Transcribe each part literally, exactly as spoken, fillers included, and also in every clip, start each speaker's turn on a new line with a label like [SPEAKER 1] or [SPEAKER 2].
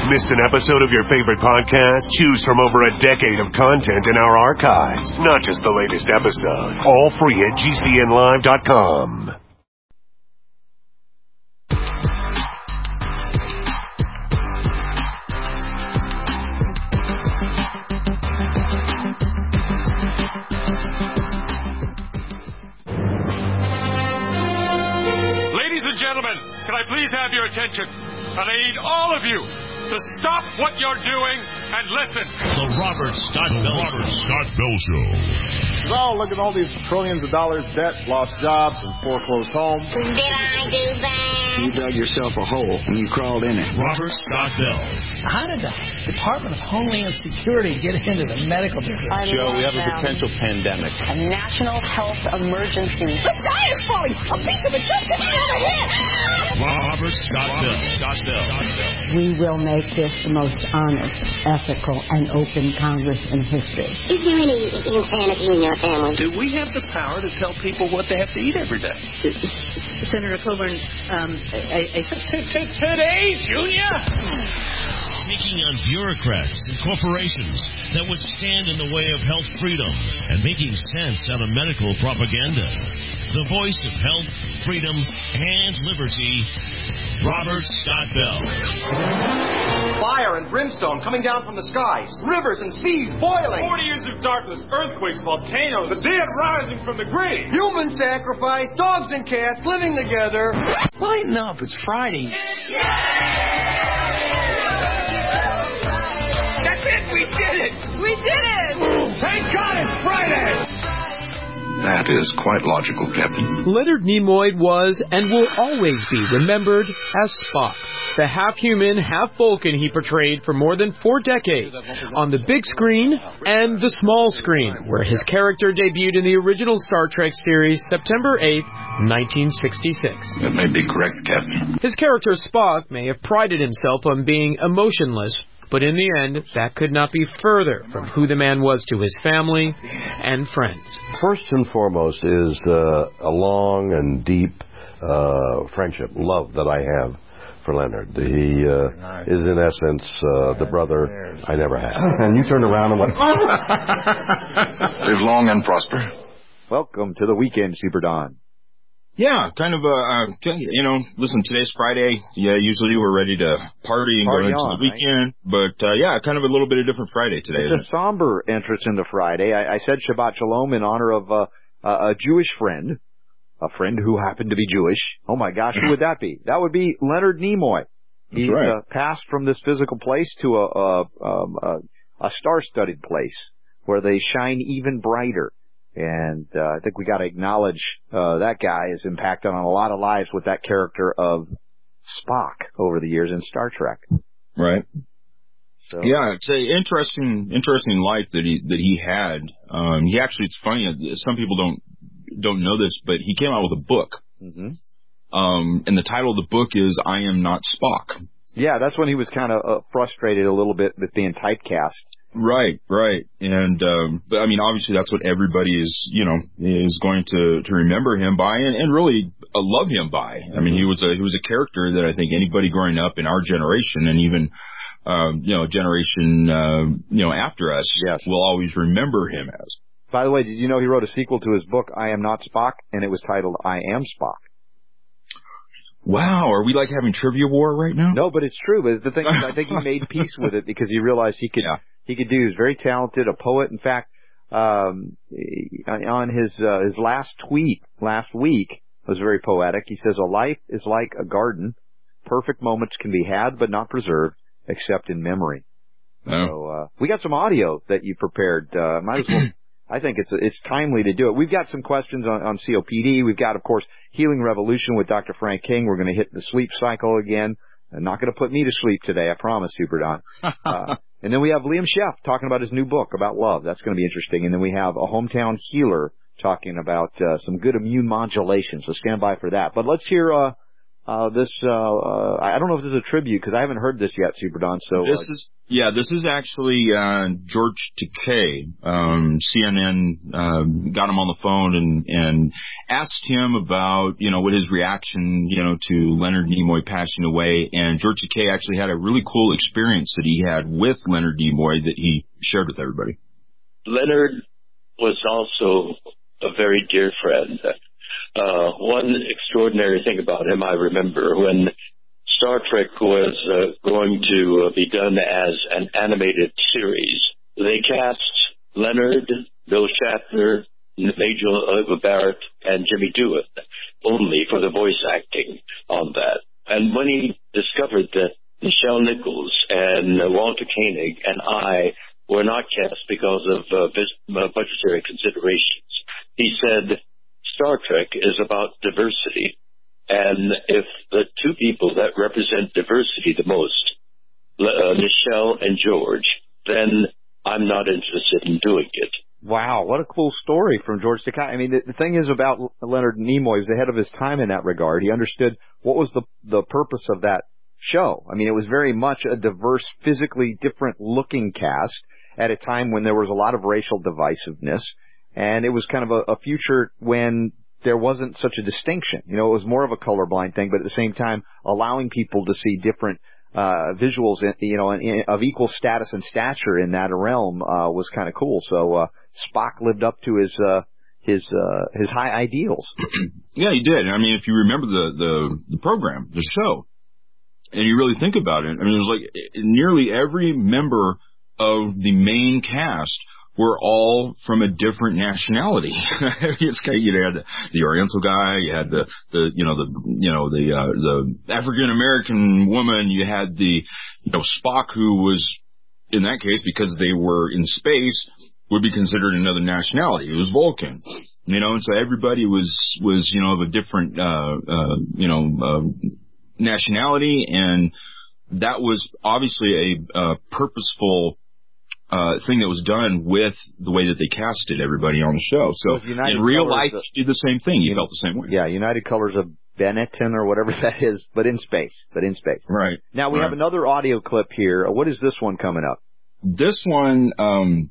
[SPEAKER 1] Missed an episode of your favorite podcast? Choose from over a decade of content in our archives, not just the latest episode. All free at G C N live dot com.
[SPEAKER 2] Ladies and gentlemen, can I please have your attention? And I need all of you to stop what you're doing and listen.
[SPEAKER 3] The Robert Scott Bell Show. Robert Scott Bell Show.
[SPEAKER 4] Oh, look at all these trillions of dollars debt, lost jobs, and foreclosed homes.
[SPEAKER 5] Did I do that?
[SPEAKER 6] You dug yourself a hole and you crawled in it.
[SPEAKER 3] Robert Scott Bell.
[SPEAKER 7] How did the Department of Homeland Security get into the medical business?
[SPEAKER 4] Joe, we have a potential pandemic.
[SPEAKER 8] A national health emergency.
[SPEAKER 7] The sky is falling! A piece of it just hit me on the head!
[SPEAKER 3] Robert Scott Bell. Scott Bell.
[SPEAKER 9] We will make this the most honest, ethical, and open Congress in history.
[SPEAKER 5] Is there any insanity in your family?
[SPEAKER 10] Do we have the power to tell people what they have to eat every day?
[SPEAKER 11] Senator Coburn, um, I, I,
[SPEAKER 10] today, Junior?
[SPEAKER 3] Taking on bureaucrats and corporations that would stand in the way of health freedom and making sense out of medical propaganda. The voice of health, freedom, and liberty, Robert Scott Bell.
[SPEAKER 12] Fire and brimstone coming down from the skies. Rivers and seas boiling.
[SPEAKER 2] Forty years of darkness, earthquakes, volcanoes,
[SPEAKER 12] the dead rising from the grave. Human sacrifice, dogs and cats living together.
[SPEAKER 10] Lighten up, it's Friday. That's it, we did it.
[SPEAKER 11] We did it.
[SPEAKER 10] Thank God it's Friday.
[SPEAKER 6] That is quite logical, Captain.
[SPEAKER 13] Leonard Nimoy was and will always be remembered as Spock, the half-human, half-Vulcan he portrayed for more than four decades on the big screen and the small screen, where his character debuted in the original Star Trek series September eighth, nineteen sixty-six.
[SPEAKER 6] That may be correct, Captain.
[SPEAKER 13] His character Spock may have prided himself on being emotionless, but in the end, that could not be further from who the man was to his family and friends.
[SPEAKER 14] First and foremost is uh, a long and deep uh, friendship, love that I have for Leonard. He uh, is, in essence, uh, the brother I never had.
[SPEAKER 4] And you turned around and went...
[SPEAKER 6] Live long and prosper.
[SPEAKER 4] Welcome to the weekend, Super Don.
[SPEAKER 15] Yeah, kind of, uh, you know, listen, today's Friday. Yeah, usually we're ready to party and
[SPEAKER 4] party
[SPEAKER 15] go into
[SPEAKER 4] on,
[SPEAKER 15] the weekend.
[SPEAKER 4] Right?
[SPEAKER 15] But, uh, yeah, kind of a little bit of different Friday today.
[SPEAKER 4] It's a it? somber entrance into Friday. I, I said Shabbat Shalom in honor of uh, a Jewish friend, a friend who happened to be Jewish. Oh, my gosh, who would that be? That would be Leonard Nimoy. He
[SPEAKER 15] right.
[SPEAKER 4] uh, passed from this physical place to a, a, um, a, a star-studded place where they shine even brighter. And uh, I think we got to acknowledge uh, that guy has impacted on a lot of lives with that character of Spock over the years in Star Trek.
[SPEAKER 15] Right.
[SPEAKER 4] So.
[SPEAKER 15] Yeah, it's an interesting, interesting life that he that he had. Um, he actually, it's funny. Some people don't don't know this, but he came out with a book.
[SPEAKER 4] Mm-hmm.
[SPEAKER 15] Um, and the title of the book is "I Am Not Spock."
[SPEAKER 4] Yeah, that's when he was kind of uh, frustrated a little bit with being typecast.
[SPEAKER 15] Right, right. And, um, but I mean, obviously that's what everybody is, you know, is going to, to remember him by and, and really uh, love him by. I mean, he was a, he was a character that I think anybody growing up in our generation and even, um, you know, generation, uh, you know, after us
[SPEAKER 4] yes.
[SPEAKER 15] will always remember him as.
[SPEAKER 4] By the way, did you know he wrote a sequel to his book, I Am Not Spock, and it was titled I Am Spock?
[SPEAKER 15] Wow, are we like having trivia war right now?
[SPEAKER 4] No, but it's true. But the thing is, I think he made peace with it because he realized he could,
[SPEAKER 15] yeah.
[SPEAKER 4] he could do. He was very talented, a poet. In fact, um, on his uh, his last tweet last week was very poetic. He says, "A life is like a garden. Perfect moments can be had, but not preserved, except in memory."
[SPEAKER 15] Oh.
[SPEAKER 4] So uh, we got some audio that you prepared. Uh, might as well. I think it's it's timely to do it. We've got some questions on, on C O P D. We've got, of course, Healing Revolution with Doctor Frank King. We're going to hit the sleep cycle again. And not going to put me to sleep today, I promise, Super Don. Uh, and then we have Liam Sheff talking about his new book about love. That's going to be interesting. And then we have a hometown healer talking about uh, some good immune modulation. So stand by for that. But let's hear uh, uh, this, uh, uh, I don't know if this is a tribute because I haven't heard this yet, Super Don. So
[SPEAKER 15] this
[SPEAKER 4] uh,
[SPEAKER 15] is, yeah, this is actually, uh, George Takei. Um, C N N, uh, got him on the phone and, and asked him about, you know, what his reaction, you know, to Leonard Nimoy passing away. And George Takei actually had a really cool experience that he had with Leonard Nimoy that he shared with everybody.
[SPEAKER 16] Leonard was also a very dear friend. Uh, one extraordinary thing about him, I remember when Star Trek was uh, going to uh, be done as an animated series, they cast Leonard, Bill Shatner, Majel uh, Barrett, and Jimmy Dewitt only for the voice acting on that. And when he discovered that Nichelle Nichols and uh, Walter Koenig and I were not cast because of uh, vis- uh, budgetary considerations, he said, Star Trek is about diversity, and if the two people that represent diversity the most, uh, Nichelle and George, then I'm not interested in doing it.
[SPEAKER 4] Wow, what a cool story from George Takei. I mean, the, the thing is about Leonard Nimoy, he was ahead of his time in that regard. He understood what was the the purpose of that show. I mean, it was very much a diverse, physically different-looking cast at a time when there was a lot of racial divisiveness. And it was kind of a, a future when there wasn't such a distinction. You know, it was more of a colorblind thing, but at the same time, allowing people to see different uh visuals, in, you know, in, of equal status and stature in that realm uh was kind of cool. So uh Spock lived up to his uh his uh his high ideals.
[SPEAKER 15] Yeah, he did. I mean, if you remember the the the program, the show, and you really think about it, I mean, it was like nearly every member of the main cast were all from a different nationality. It's kind of, you know, you had the, the Oriental guy, you had the, the, you know, the, you know, the, uh, the African American woman, you had the, you know, Spock, who was, in that case, because they were in space, would be considered another nationality. It was Vulcan. You know, and so everybody was, was, you know, of a different, uh, uh, you know, uh, nationality, and that was obviously a, uh, purposeful, Uh, thing that was done with the way that they casted everybody on the show. So in real life,
[SPEAKER 4] of,
[SPEAKER 15] you did the same thing. You, you felt the same way.
[SPEAKER 4] Yeah, United Colors of Benetton or whatever that is, but in space. But in space.
[SPEAKER 15] Right.
[SPEAKER 4] Now we
[SPEAKER 15] right.
[SPEAKER 4] have another audio clip here. What is this one coming up?
[SPEAKER 15] This one, um,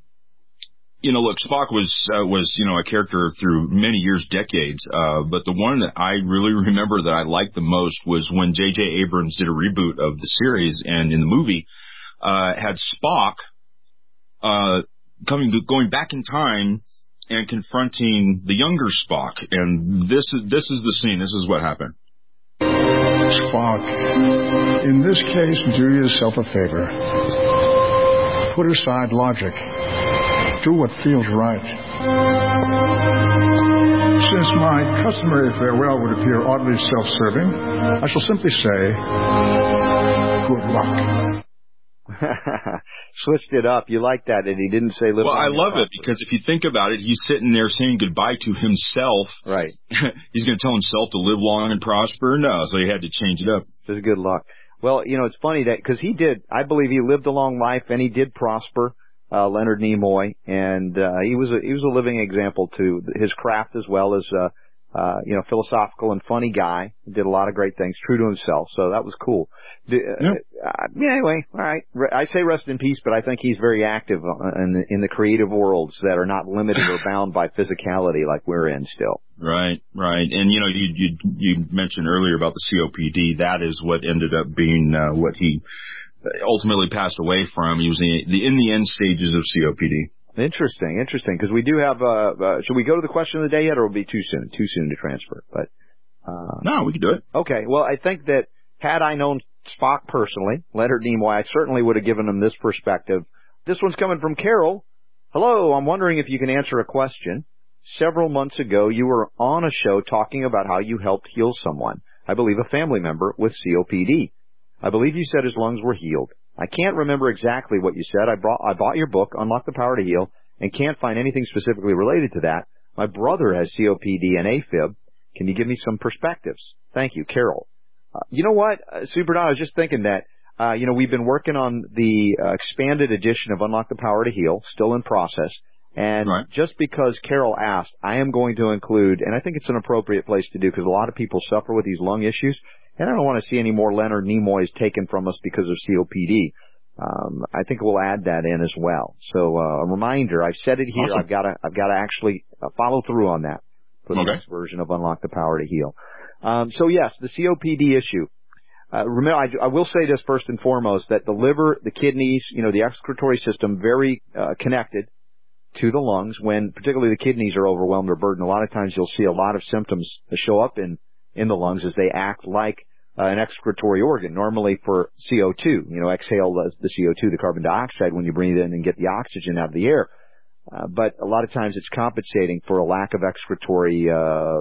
[SPEAKER 15] you know, look, Spock was uh, was you know a character through many years, decades. Uh, but the one that I really remember that I liked the most was when J J Abrams did a reboot of the series, and in the movie uh, had Spock. Uh, coming to, going back in time and confronting the younger Spock. And this is, this is the scene. This is what happened.
[SPEAKER 17] Spock, in this case, do yourself a favor. Put aside logic. Do what feels right. Since my customary farewell would appear oddly self-serving, I shall simply say, good luck.
[SPEAKER 4] Switched it up. You like that, and he didn't say live
[SPEAKER 15] well,
[SPEAKER 4] long.
[SPEAKER 15] Well, I love it because if you think about it, he's sitting there saying goodbye to himself.
[SPEAKER 4] Right.
[SPEAKER 15] He's going to tell himself to live long and prosper? No, so he had to change it up.
[SPEAKER 4] Just good luck. Well, you know, it's funny that because he did, I believe he lived a long life and he did prosper, uh, Leonard Nimoy, and uh, he was a, he was a living example to his craft as well as uh, uh, you know, philosophical and funny guy. Did a lot of great things, true to himself. So that was cool. The,
[SPEAKER 15] yeah.
[SPEAKER 4] Uh, yeah, anyway, all right. I say rest in peace, but I think he's very active in the, in the creative worlds that are not limited or bound by physicality like we're in still.
[SPEAKER 15] Right, right. And, you know, you you, you mentioned earlier about the C O P D. That is what ended up being uh, what he ultimately passed away from. He was in the, in the end stages of C O P D.
[SPEAKER 4] Interesting, interesting. Because we do have, uh, uh, should we go to the question of the day yet, or will it be too soon? Too soon to transfer. But uh,
[SPEAKER 15] no, we can do it.
[SPEAKER 4] Okay. Well, I think that had I known Spock personally, Leonard Nimoy, I certainly would have given him this perspective. This one's coming from Carol. Hello, I'm wondering if you can answer a question. Several months ago, you were on a show talking about how you helped heal someone, I believe a family member with C O P D. I believe you said his lungs were healed. I can't remember exactly what you said. I brought, I bought your book, Unlock the Power to Heal, and can't find anything specifically related to that. My brother has C O P D and AFib. Can you give me some perspectives? Thank you, Carol. Uh, you know what, uh, Super Don, I was just thinking that, uh, you know, we've been working on the uh, expanded edition of Unlock the Power to Heal, still in process. And
[SPEAKER 15] right.
[SPEAKER 4] just because Carol asked, I am going to include, and I think it's an appropriate place to do because a lot of people suffer with these lung issues, And I don't want to see any more Leonard Nimoys taken from us because of C O P D. Um, I think we'll add that in as well. So uh, a reminder, I've said it here. Awesome. I've got to, I've got to actually uh, follow through on that for the okay. next version of Unlock the Power to Heal. Um, so yes, the C O P D issue. Uh, remember, I, I will say this first and foremost, that the liver, the kidneys, you know, the excretory system, very uh, connected to the lungs. When particularly the kidneys are overwhelmed or burdened, a lot of times you'll see a lot of symptoms show up in, in the lungs as they act like uh, an excretory organ. Normally for C O two, you know, exhale the, the C O two, the carbon dioxide, when you breathe in and get the oxygen out of the air. Uh, but a lot of times it's compensating for a lack of excretory, uh,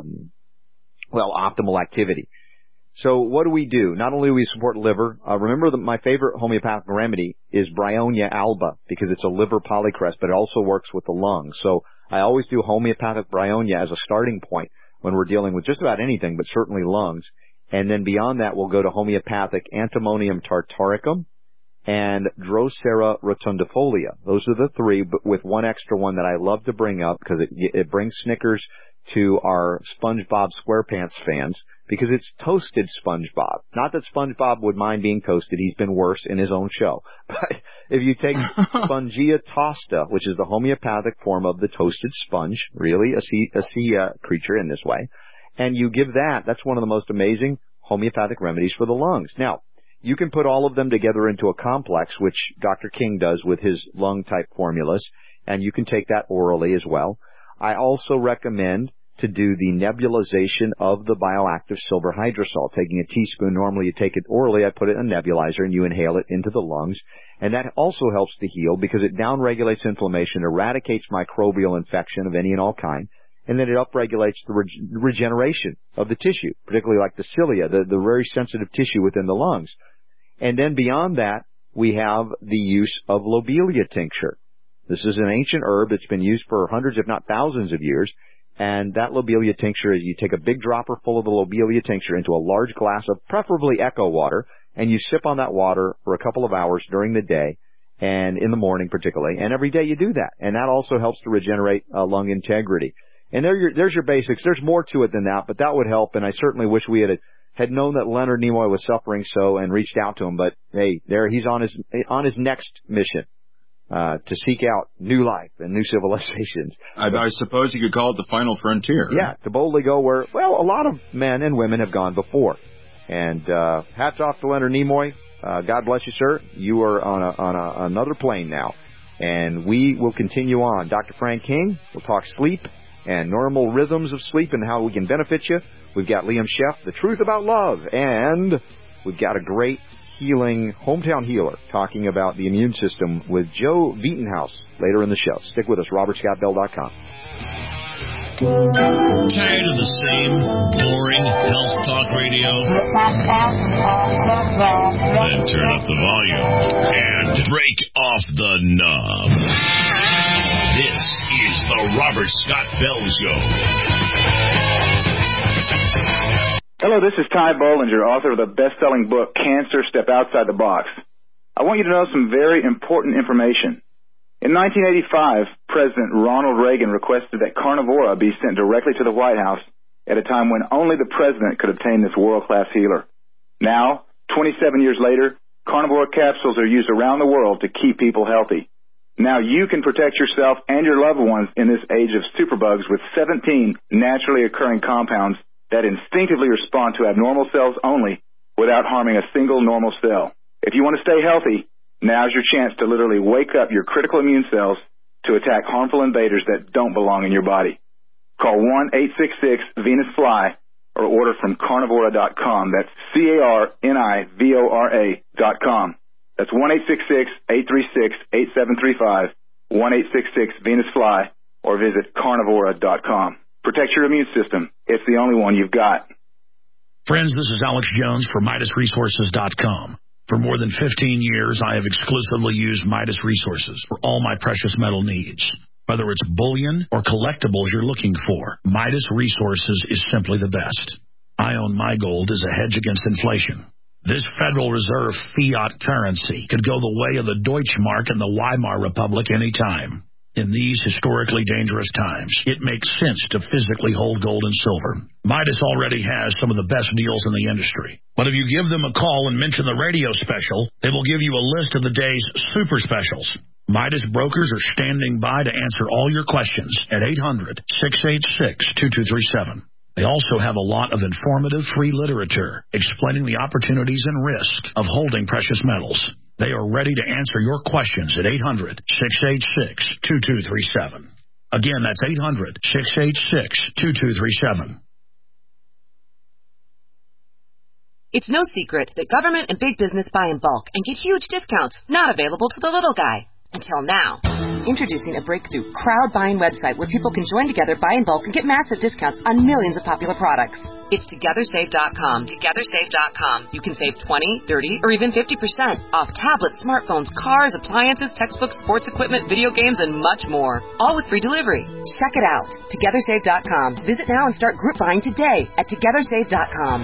[SPEAKER 4] well, optimal activity. So what do we do? Not only do we support liver, uh, remember that my favorite homeopathic remedy is Bryonia alba, because it's a liver polycrest, but it also works with the lungs. So I always do homeopathic Bryonia as a starting point when we're dealing with just about anything, but certainly lungs. And then beyond that, we'll go to homeopathic Antimonium tartaricum and Drosera rotundifolia. Those are the three, but with one extra one that I love to bring up because it, it brings Snickers to our SpongeBob SquarePants fans, because it's toasted SpongeBob. Not that SpongeBob would mind being toasted. He's been worse in his own show. But if you take Spongia tosta, which is the homeopathic form of the toasted sponge, really a sea, a sea uh, creature in this way, and you give that, that's one of the most amazing homeopathic remedies for the lungs. Now, you can put all of them together into a complex, which Doctor King does with his lung-type formulas, and you can take that orally as well. I also recommend to do the nebulization of the bioactive silver hydrosol. Taking a teaspoon, normally you take it orally, I put it in a nebulizer and you inhale it into the lungs. And that also helps to heal because it downregulates inflammation, eradicates microbial infection of any and all kind, and then it upregulates the reg- regeneration of the tissue, particularly like the cilia, the, the very sensitive tissue within the lungs. And then beyond that, we have the use of lobelia tincture. This is an ancient herb that's been used for hundreds, if not thousands of years. And that lobelia tincture is you take a big dropper full of the lobelia tincture into a large glass of preferably Echo water, and you sip on that water for a couple of hours during the day, and in the morning particularly. And every day you do that. And that also helps to regenerate uh, lung integrity. And there your, there's your basics. There's more to it than that, but that would help. And I certainly wish we had had known that Leonard Nimoy was suffering so and reached out to him. But hey, there he's on his on his next mission. Uh, to seek out new life and new civilizations.
[SPEAKER 15] I, I suppose you could call it the final frontier.
[SPEAKER 4] Yeah, to boldly go where, well, a lot of men and women have gone before. And uh, hats off to Leonard Nimoy. Uh, God bless you, sir. You are on, a, on a, another plane now. And we will continue on. Doctor Frank King will talk sleep and normal rhythms of sleep and how we can benefit you. We've got Liam Sheff, The Truth About Love. And we've got a great healing hometown healer talking about the immune system with Joe Vietenhouse later in the show. Stick with us, robert scott bell dot com.
[SPEAKER 3] Tired of the same boring health talk radio? Then turn up the volume and break off the knob. This is the Robert Scott Bell Show.
[SPEAKER 18] Hello, this is Ty Bollinger, author of the best-selling book, Cancer, Step Outside the Box. I want you to know some very important information. In nineteen eighty-five, President Ronald Reagan requested that Carnivora be sent directly to the White House at a time when only the president could obtain this world-class healer. Now, twenty-seven years later, Carnivora capsules are used around the world to keep people healthy. Now you can protect yourself and your loved ones in this age of superbugs with seventeen naturally occurring compounds that instinctively respond to abnormal cells only without harming a single normal cell. If you want to stay healthy, now's your chance to literally wake up your critical immune cells to attack harmful invaders that don't belong in your body. Call one eight six six Venus Fly or order from carnivora dot com. That's C A R N I V O R A dot com. That's one eight six six, eight three six, eight seven three five, one eight six six Venus Fly, or visit carnivora dot com. Protect your immune system. It's the only one you've got.
[SPEAKER 19] Friends, this is Alex Jones for Midas Resources dot com. For more than fifteen years, I have exclusively used Midas Resources for all my precious metal needs. Whether it's bullion or collectibles you're looking for, Midas Resources is simply the best. I own my gold as a hedge against inflation. This Federal Reserve fiat currency could go the way of the Deutschmark and the Weimar Republic anytime. In these historically dangerous times, it makes sense to physically hold gold and silver. Midas already has some of the best deals in the industry. But if you give them a call and mention the radio special, they will give you a list of the day's super specials. Midas brokers are standing by to answer all your questions at eight hundred, six eight six, two two three seven. They also have a lot of informative free literature explaining the opportunities and risk of holding precious metals. They are ready to answer your questions at eight hundred, six eight six, two two three seven. Again, that's eight hundred, six eight six, two two three seven.
[SPEAKER 20] It's no secret that government and big business buy in bulk and get huge discounts not available to the little guy. Until now. Introducing a breakthrough crowd buying website where people can join together, buy in bulk, and get massive discounts on millions of popular products. It's Together Save dot com. Together Save dot com. You can save twenty, thirty, or even fifty percent off tablets, smartphones, cars, appliances, textbooks, sports equipment, video games, and much more. All with free delivery. Check it out. Together Save dot com. Visit now and start group buying today at Together Save dot com.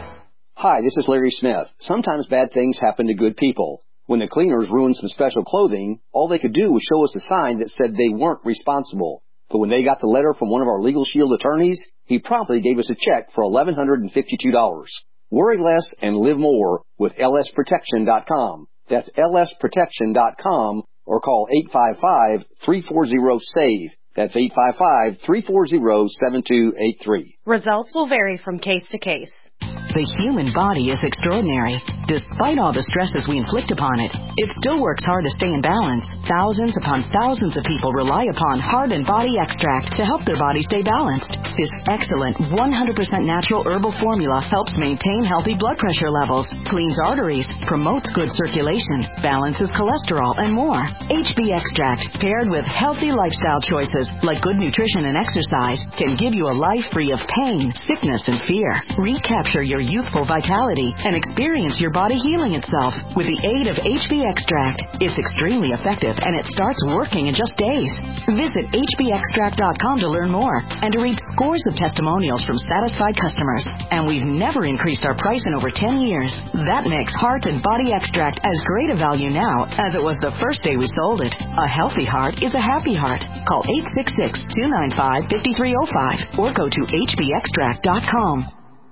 [SPEAKER 21] Hi, this is Larry Smith. Sometimes bad things happen to good people. When the cleaners ruined some special clothing, all they could do was show us a sign that said they weren't responsible. But when they got the letter from one of our Legal Shield attorneys, he promptly gave us a check for eleven hundred fifty-two dollars. Worry less and live more with L S protection dot com. That's L S protection dot com or call eight five five, three four zero, SAVE. That's eight five five, three four zero, seven two eight three.
[SPEAKER 22] Results will vary from case to case.
[SPEAKER 23] The human body is extraordinary. Despite all the stresses we inflict upon it, it still works hard to stay in balance. Thousands upon thousands of people rely upon Heart and Body Extract to help their body stay balanced. This excellent one hundred percent natural herbal formula helps maintain healthy blood pressure levels, cleans arteries, promotes good circulation, balances cholesterol, and more. H B Extract, paired with healthy lifestyle choices like good nutrition and exercise, can give you a life free of pain, sickness, and fear. Recapture your youthful vitality and experience your body healing itself with the aid of H B Extract. It's extremely effective and it starts working in just days. Visit H B extract dot com to learn more and to read scores of testimonials from satisfied customers. And we've never increased our price in over ten years. That makes Heart and Body Extract as great a value now as it was the first day we sold it. A healthy heart is a happy heart. Call eight six six, two nine five, five three zero five or go to H B extract dot com.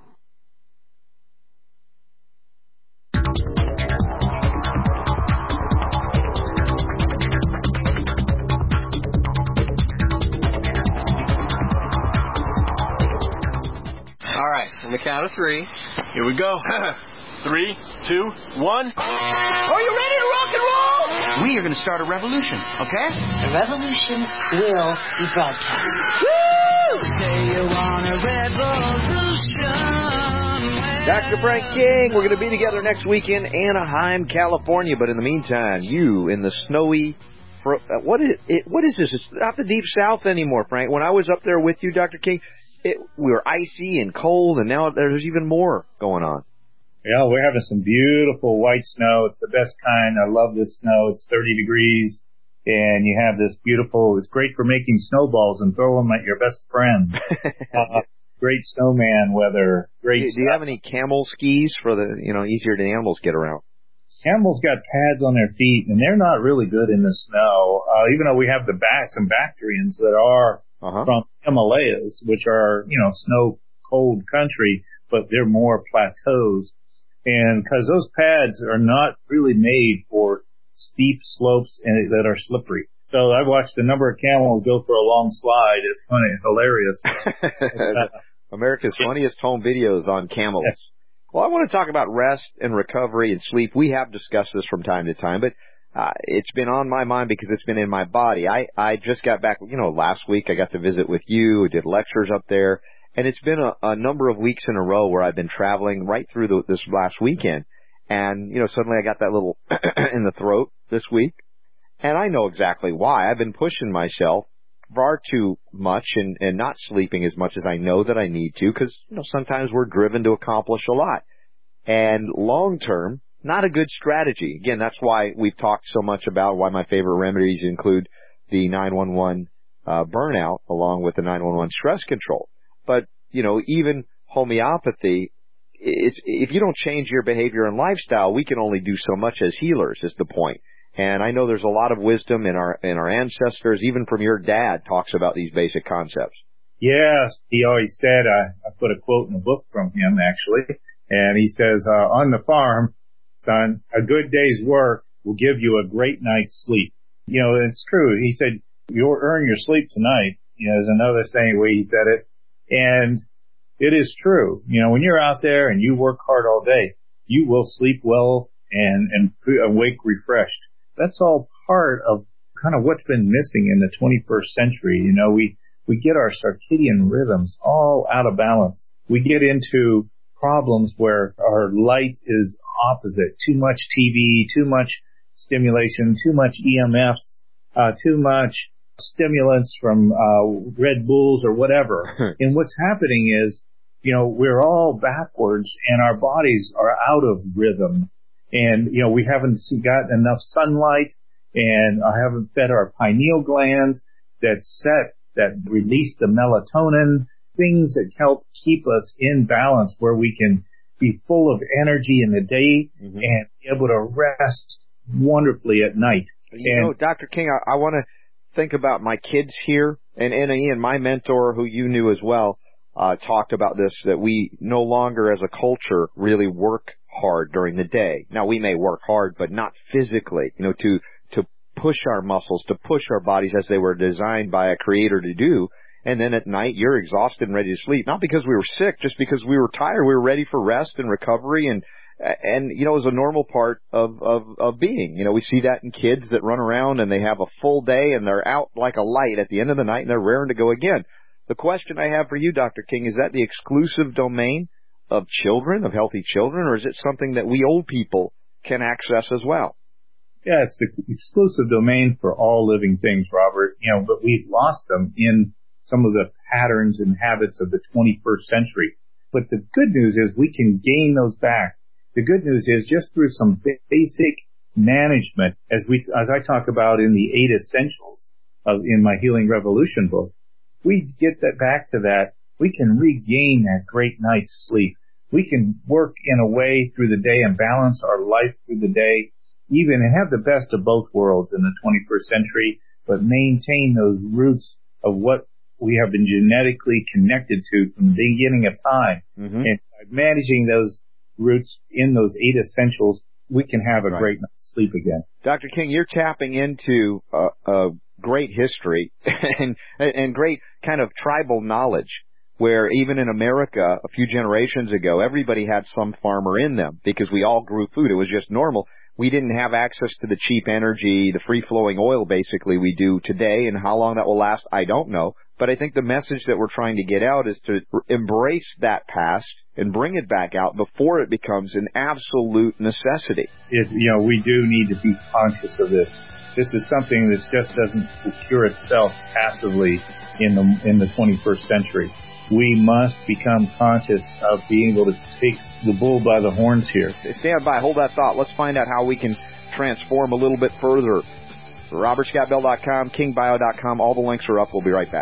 [SPEAKER 24] All right, on the count of three, here we go. Three, two, one.
[SPEAKER 10] Are you ready to rock and roll?
[SPEAKER 24] We are going to start a revolution, okay?
[SPEAKER 10] A revolution will be broadcast.
[SPEAKER 24] Woo!
[SPEAKER 10] Say you want a revolution.
[SPEAKER 4] Doctor Frank King, we're going to be together next week in Anaheim, California. But in the meantime, you in the snowy, what is it? What is this? It's not the deep south anymore, Frank. When I was up there with you, Doctor King, it, we were icy and cold, and now there's even more going on.
[SPEAKER 25] Yeah, we're having some beautiful white snow. It's the best kind. I love this snow. It's thirty degrees, and you have this beautiful, it's great for making snowballs and throw them at your best friend. uh, great snowman weather. Great.
[SPEAKER 4] Do, do you have any camel skis for the, you know, easier to animals get around?
[SPEAKER 25] Camels got pads on their feet, and they're not really good in the snow, uh, even though we have the back, some Bactrians that are uh-huh. from Himalayas, which are, you know, snow-cold country, but they're more plateaus. And because those pads are not really made for steep slopes and that are slippery. So I've watched a number of camels go for a long slide. It's funny, hilarious.
[SPEAKER 4] America's funniest home videos on camels. Yes. Well, I want to talk about rest and recovery and sleep. We have discussed this from time to time, but uh, it's been on my mind because it's been in my body. I, I just got back, you know, last week I got to visit with you, did lectures up there. And it's been a, a number of weeks in a row where I've been traveling right through the, this last weekend. And, you know, suddenly I got that little in the throat this week. And I know exactly why. I've been pushing myself far too much and, and not sleeping as much as I know that I need to because, you know, sometimes we're driven to accomplish a lot. And long term, not a good strategy. Again, that's why we've talked so much about why my favorite remedies include the nine one one uh, burnout along with the nine one one stress control. But, you know, even homeopathy, it's, if you don't change your behavior and lifestyle, we can only do so much as healers is the point. And I know there's a lot of wisdom in our in our ancestors, even from your dad, talks about these basic concepts.
[SPEAKER 25] Yes, he always said, I, I put a quote in a book from him, actually, and he says, uh, on the farm, son, a good day's work will give you a great night's sleep. You know, it's true. He said, you'll earn your sleep tonight. You know, there's another saying way he said it. And it is true. You know, when you're out there and you work hard all day, you will sleep well and, and awake refreshed. That's all part of kind of what's been missing in the twenty-first century. You know, we, we get our circadian rhythms all out of balance. We get into problems where our light is opposite. Too much T V, too much stimulation, too much E M Fs, uh, too much stimulants from uh, Red Bulls or whatever. And what's happening is, you know, we're all backwards and our bodies are out of rhythm. And, you know, we haven't gotten enough sunlight and I haven't fed our pineal glands that set, that release the melatonin, things that help keep us in balance where we can be full of energy in the day mm-hmm. and be able to rest wonderfully at night.
[SPEAKER 4] You
[SPEAKER 25] and,
[SPEAKER 4] know, Doctor King, I, I want to think about my kids here, and, and Ian, my mentor, who you knew as well, uh, talked about this, that we no longer as a culture really work hard during the day. Now, we may work hard, but not physically, you know, to, to push our muscles, to push our bodies as they were designed by a creator to do. And then at night, you're exhausted and ready to sleep. Not because we were sick, just because we were tired. We were ready for rest and recovery. And, and, you know, it was a normal part of, of, of being. You know, we see that in kids that run around and they have a full day and they're out like a light at the end of the night and they're raring to go again. The question I have for you, Doctor King, is that the exclusive domain of children, of healthy children, or is it something that we old people can access as well?
[SPEAKER 25] Yeah, it's the exclusive domain for all living things, Robert. You know, but we've lost them in some of the patterns and habits of the twenty-first century. But the good news is we can gain those back. The good news is just through some basic management, as we, as I talk about in the eight essentials of, in my Healing Revolution book, we get that back to that. We can regain that great night's sleep. We can work in a way through the day and balance our life through the day, even and have the best of both worlds in the twenty-first century, but maintain those roots of what we have been genetically connected to from the beginning of time. Mm-hmm. And by managing those roots in those eight essentials, we can have a right. great night's sleep again.
[SPEAKER 4] Doctor King, you're tapping into a, a great history and, and great kind of tribal knowledge, where even in America a few generations ago, everybody had some farmer in them because we all grew food. It was just normal. We didn't have access to the cheap energy, the free-flowing oil basically we do today, and how long that will last, I don't know. But I think the message that we're trying to get out is to embrace that past and bring it back out before it becomes an absolute necessity.
[SPEAKER 25] It, you know, we do need to be conscious of this. This is something that just doesn't cure itself passively in the in the twenty-first century. We must become conscious of being able to take the bull by the horns here.
[SPEAKER 4] Stand by. Hold that thought. Let's find out how we can transform a little bit further. Robert Scott Bell dot com, King Bio dot com. All the links are up. We'll be right back.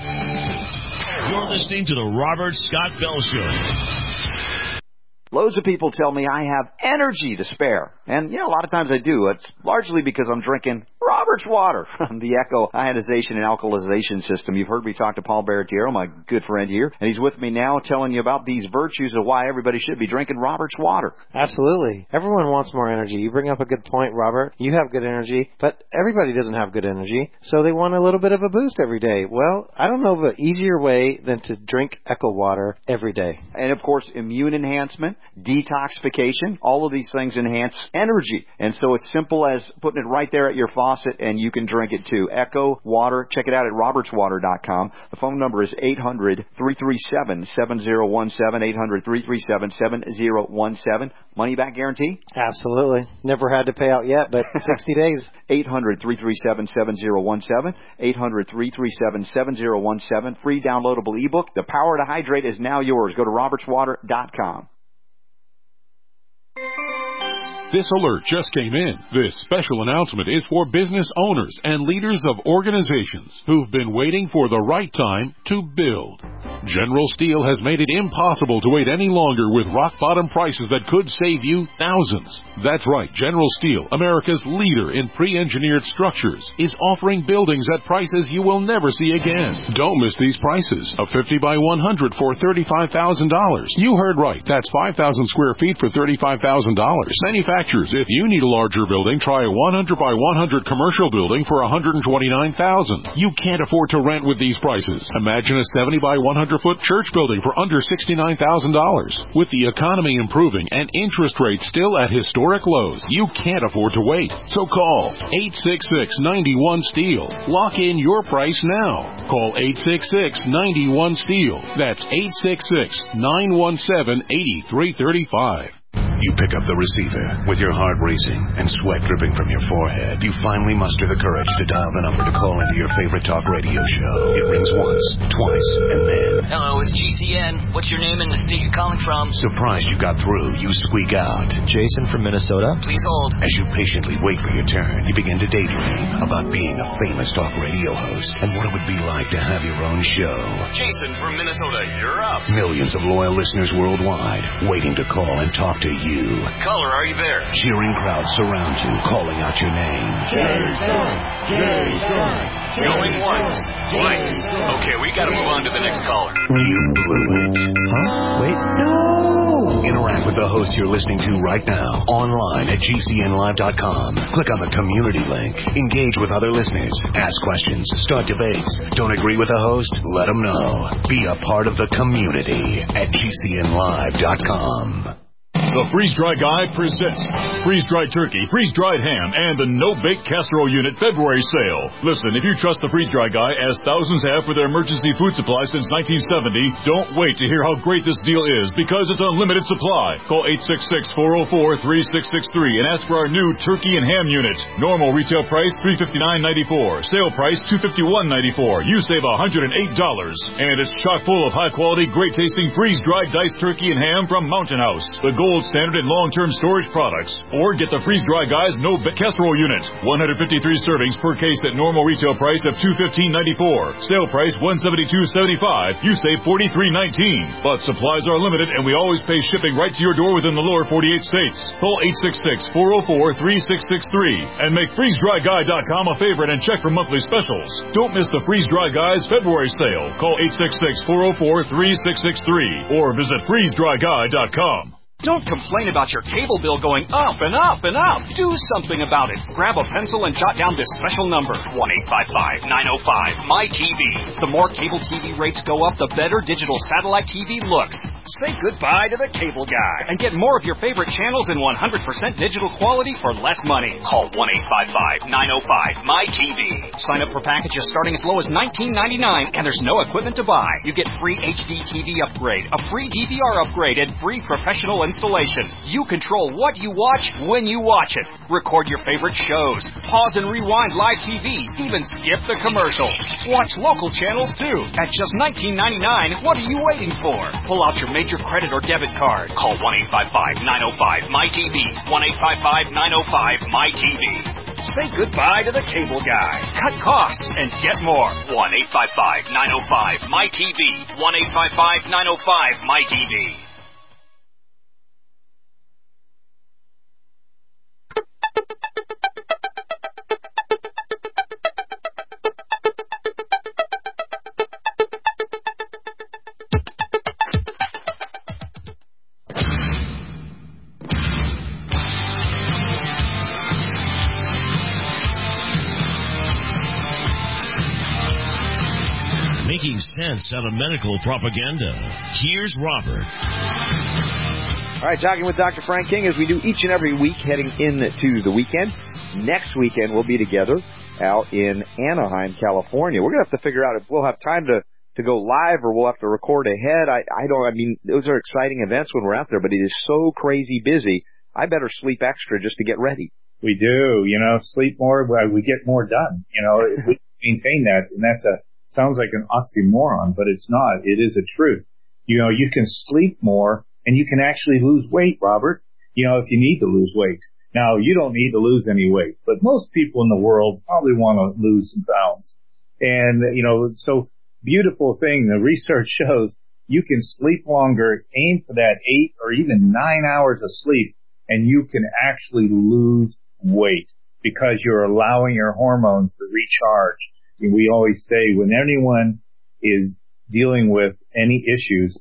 [SPEAKER 3] You're listening to the Robert Scott Bell Show.
[SPEAKER 4] Loads of people tell me I have energy to spare. And, you know, a lot of times I do. It's largely because I'm drinking Robert's water from the Echo Ionization and Alkalization System. You've heard me talk to Paul Baratiero, my good friend here, and he's with me now telling you about these virtues of why everybody should be drinking Robert's water.
[SPEAKER 1] Absolutely. Everyone wants more energy. You bring up a good point, Robert. You have good energy, but everybody doesn't have good energy, so they want a little bit of a boost every day. Well, I don't know of an easier way than to drink Echo water every day.
[SPEAKER 4] And, of course, immune enhancement, detoxification, all of these things enhance energy. And so it's simple as putting it right there at your faucet, and you can drink it too. Echo Water. Check it out at roberts water dot com. The phone number is eight hundred, three three seven, seven zero one seven, eight hundred, three three seven, seven zero one seven. Money back guarantee?
[SPEAKER 1] Absolutely. Never had to pay out yet, but sixty days.
[SPEAKER 4] eight hundred, three three seven, seven zero one seven. eight hundred, three three seven, seven zero one seven. Free downloadable ebook. The power to hydrate is now yours. Go to roberts water dot com.
[SPEAKER 2] This alert just came in. This special announcement is for business owners and leaders of organizations who've been waiting for the right time to build. General Steel has made it impossible to wait any longer with rock-bottom prices that could save you thousands. That's right, General Steel, America's leader in pre-engineered structures, is offering buildings at prices you will never see again. Don't miss these prices. A fifty by one hundred for thirty-five thousand dollars. You heard right. That's five thousand square feet for thirty-five thousand dollars. Manufacturers, if you need a larger building, try a one hundred by one hundred commercial building for one hundred twenty-nine thousand dollars. You can't afford to rent with these prices. Imagine a seventy by one hundred foot church building for under sixty-nine thousand dollars. With the economy improving and interest rates still at historic lows, you can't afford to wait. So call eight six six, nine one, STEEL. Lock in your price now. Call eight six six, nine one, STEEL. That's eight six six, nine one seven, eight three three five.
[SPEAKER 5] You pick up the receiver with your heart racing and sweat dripping from your forehead. You finally muster the courage to dial the number to call into your favorite talk radio show. It rings once, twice, and then...
[SPEAKER 7] Hello, it's G C N. What's your name and the state you're calling from?
[SPEAKER 5] Surprised you got through, you squeak out.
[SPEAKER 7] Jason from Minnesota. Please hold.
[SPEAKER 5] As you patiently wait for your turn, you begin to daydream about being a famous talk radio host and what it would be like to have your own show.
[SPEAKER 7] Jason from Minnesota, you're up.
[SPEAKER 5] Millions of loyal listeners worldwide waiting to call and talk to you.
[SPEAKER 7] Caller, are you there?
[SPEAKER 5] Cheering crowds surround you, calling out your name.
[SPEAKER 7] Jason! Jason! Going once, twice. Okay, we gotta move on to the next caller.
[SPEAKER 5] You blew it. Huh? Wait. No! Interact with the host you're listening to right now, online at G C N live dot com. Click on the community link. Engage with other listeners. Ask questions. Start debates. Don't agree with the host? Let them know. Be a part of the community at G C N live dot com.
[SPEAKER 8] The Freeze-Dry Guy presents freeze-dried turkey, freeze-dried ham, and the no-bake casserole unit February sale. Listen, if you trust the Freeze-Dry Guy, as thousands have for their emergency food supply since nineteen seventy, don't wait to hear how great this deal is, because it's unlimited supply. Call eight six six, four oh four, three six six three and ask for our new turkey and ham unit. Normal retail price three hundred fifty-nine dollars and ninety-four cents. Sale price two hundred fifty-one dollars and ninety-four cents. You save one hundred eight dollars. And it's chock full of high-quality, great-tasting freeze-dried diced turkey and ham from Mountain House, the gold standard in long-term storage products. Or get the Freeze-Dry Guy's no-bake casserole unit. one hundred fifty-three servings per case at normal retail price of two hundred fifteen dollars and ninety-four cents. Sale price one hundred seventy-two dollars and seventy-five cents. You save forty-three dollars and nineteen cents. But supplies are limited, and we always pay shipping right to your door within the lower forty-eight states. Call eight six six, four oh four, three six six three and make freeze dry guy dot com a favorite and check for monthly specials. Don't miss the Freeze-Dry Guy's February sale. Call eight six six, four oh four, three six six three or visit freeze dry guy dot com.
[SPEAKER 9] Don't complain about your cable bill going up and up and up. Do something about it. Grab a pencil and jot down this special number, one eight five five, nine oh five, M Y T V. The more cable T V rates go up, the better digital satellite T V looks. Say goodbye to the cable guy and get more of your favorite channels in one hundred percent digital quality for less money. Call one eight five five, nine oh five, M Y T V. Sign up for packages starting as low as nineteen ninety-nine and there's no equipment to buy. You get free H D T V upgrade, a free D V R upgrade, and free professional installation. You control what you watch when you watch it. Record your favorite shows. Pause and rewind live T V. Even skip the commercials. Watch local channels too. At just nineteen ninety-nine, what are you waiting for? Pull out your major credit or debit card. Call one eight five five, nine oh five, M Y T V. one eight five five, nine oh five, M Y T V. Say goodbye to the cable guy. Cut costs and get more. one eight five five, nine oh five, M Y T V. one eight five five, nine oh five, M Y T V.
[SPEAKER 3] Making sense out of medical propaganda. Here's Robert.
[SPEAKER 4] All right, talking with Doctor Frank King as we do each and every week heading into the weekend. Next weekend we'll be together out in Anaheim, California. We're going to have to figure out if we'll have time to, to go live or we'll have to record ahead. I, I don't, I mean, those are exciting events when we're out there, but it is so crazy busy. I better sleep extra just to get ready.
[SPEAKER 25] We do, you know, sleep more, we get more done. You know, we maintain that, and that's a, sounds like an oxymoron, but it's not. It is a truth. You know, you can sleep more and you can actually lose weight, Robert, you know, if you need to lose weight. Now, you don't need to lose any weight, but most people in the world probably want to lose some pounds. And, you know, so beautiful thing, the research shows you can sleep longer, aim for that eight or even nine hours of sleep, and you can actually lose weight because you're allowing your hormones to recharge. And we always say when anyone is dealing with any issues,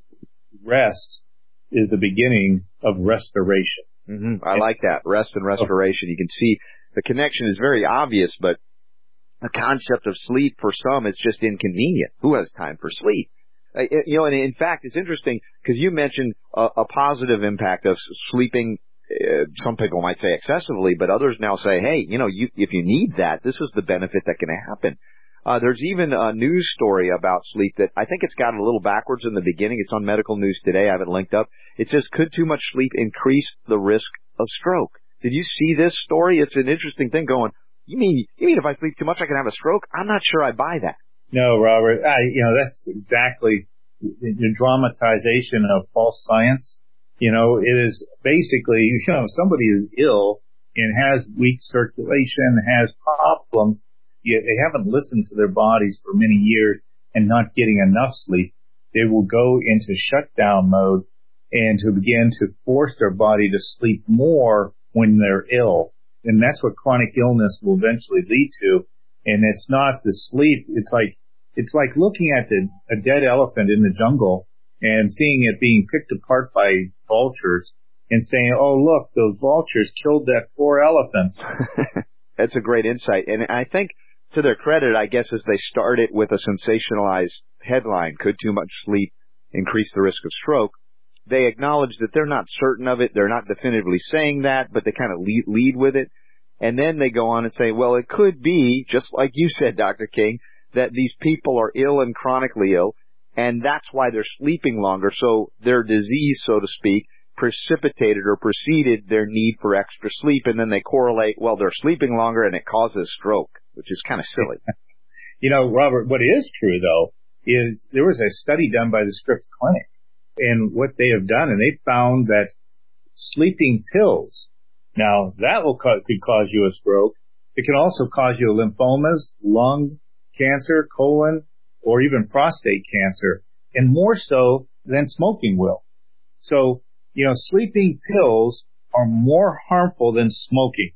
[SPEAKER 25] rest is the beginning of restoration.
[SPEAKER 4] Mm-hmm. I like that. Rest and restoration. You can see the connection is very obvious, but the concept of sleep for some is just inconvenient. Who has time for sleep? Uh, you know, and in fact, it's interesting because you mentioned a, a positive impact of sleeping. Uh, some people might say excessively, but others now say, hey, you know, you, if you need that, this is the benefit that can happen. Uh, there's even a news story about sleep that I think it's got a little backwards in the beginning. It's on Medical News Today. I have it linked up. It says, could too much sleep increase the risk of stroke? Did you see this story? It's an interesting thing going, you mean, you mean if I sleep too much, I can have a stroke? I'm not sure I buy that.
[SPEAKER 25] No, Robert. I, you know, that's exactly the dramatization of false science. You know, it is basically, you know, if somebody is ill and has weak circulation, has problems, yet they haven't listened to their bodies for many years and not getting enough sleep, they will go into shutdown mode and to begin to force their body to sleep more when they're ill. And that's what chronic illness will eventually lead to. And it's not the sleep. It's like, it's like looking at the, a dead elephant in the jungle and seeing it being picked apart by vultures and saying, oh, look, those vultures killed that poor elephant.
[SPEAKER 4] That's a great insight. And I think to their credit, I guess, as they started with a sensationalized headline, could too much sleep increase the risk of stroke? They acknowledge that they're not certain of it. They're not definitively saying that, but they kind of lead, lead with it. And then they go on and say, well, it could be, just like you said, Doctor King, that these people are ill and chronically ill, and that's why they're sleeping longer. So their disease, so to speak, precipitated or preceded their need for extra sleep, and then they correlate, well, they're sleeping longer and it causes stroke, which is kind of silly.
[SPEAKER 25] You know, Robert, what is true, though, is there was a study done by the Scripps Clinic, and what they have done, and they found that sleeping pills, now that will co- could cause you a stroke. It can also cause you lymphomas, lung cancer, colon, or even prostate cancer, and more so than smoking will. So, you know, sleeping pills are more harmful than smoking.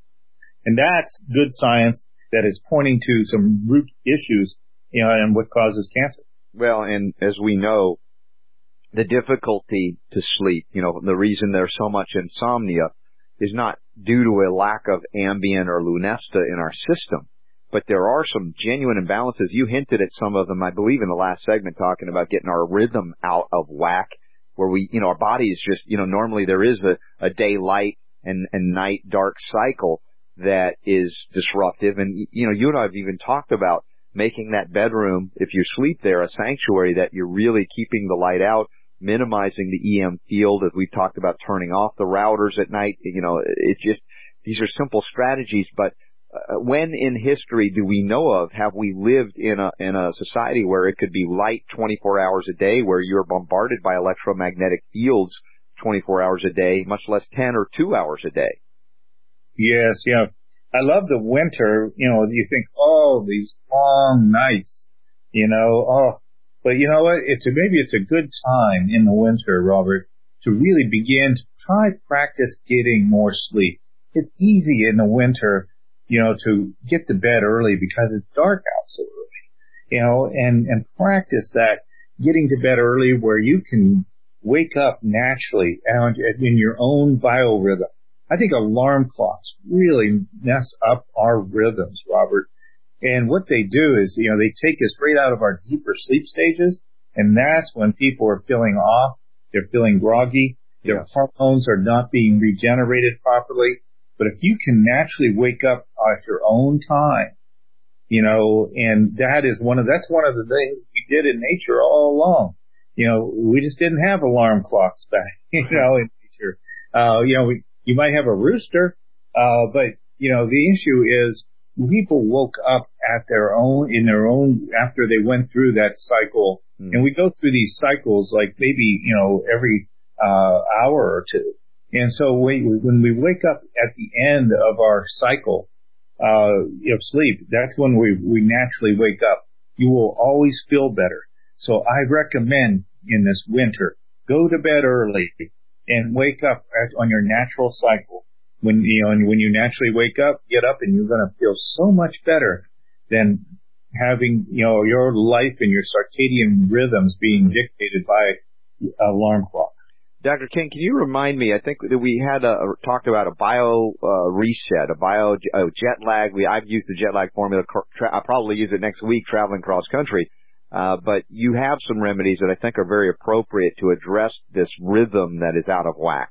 [SPEAKER 25] And that's good science that is pointing to some root issues, you know, and what causes cancer.
[SPEAKER 4] Well, and as we know, the difficulty to sleep, you know, the reason there's so much insomnia is not due to a lack of Ambien or Lunesta in our system, but there are some genuine imbalances. You hinted at some of them, I believe, in the last segment, talking about getting our rhythm out of whack, where we, you know, our body is just, you know, normally there is a, a day light and, and night dark cycle that is disruptive. And, you know, you and I have even talked about making that bedroom, if you sleep there, a sanctuary that you're really keeping the light out, minimizing the E M field, as we've talked about, turning off the routers at night. You know, it's just, these are simple strategies, but uh, when in history do we know of, have we lived in a, in a society where it could be light twenty-four hours a day, where you're bombarded by electromagnetic fields twenty-four hours a day, much less ten or two hours a day?
[SPEAKER 25] Yes, yeah. I love the winter, you know, you think, oh, these long nights, you know, oh, but you know what? It's a, maybe it's a good time in the winter, Robert, to really begin to try practice getting more sleep. It's easy in the winter, you know, to get to bed early because it's dark out so early, you know, and, and practice that getting to bed early where you can wake up naturally and in your own biorhythm. I think alarm clocks really mess up our rhythms, Robert. And what they do is, you know, they take us right out of our deeper sleep stages, and that's when people are feeling off, they're feeling groggy, their yes. hormones are not being regenerated properly. But if you can naturally wake up at your own time, you know, and that is one of, that's one of the things we did in nature all along. You know, we just didn't have alarm clocks back, you know, in nature. Uh, you know, we, you might have a rooster, uh, but, you know, the issue is people woke up at their own, in their own, after they went through that cycle. Mm. And we go through these cycles like maybe, you know, every, uh, hour or two. And so we, when we wake up at the end of our cycle uh, of sleep, that's when we, we naturally wake up. You will always feel better. So I recommend in this winter, go to bed early and wake up at, on your natural cycle. When you know, when you naturally wake up, get up, and you're going to feel so much better than having, you know, your life and your circadian rhythms being dictated by an alarm clock.
[SPEAKER 4] Doctor King, can you remind me? I think that we had a, talked about a bio uh, reset, a bio uh, jet lag. We I've used the jet lag formula. I'll probably use it next week traveling cross country. Uh, but you have some remedies that I think are very appropriate to address this rhythm that is out of whack.